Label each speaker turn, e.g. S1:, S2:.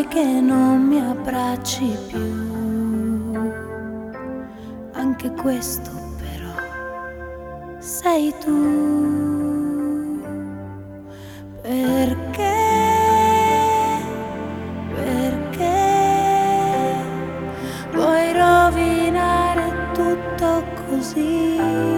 S1: mai che non mi abbracci più. Anche questo però sei tu. Perché? Perché vuoi rovinare tutto così?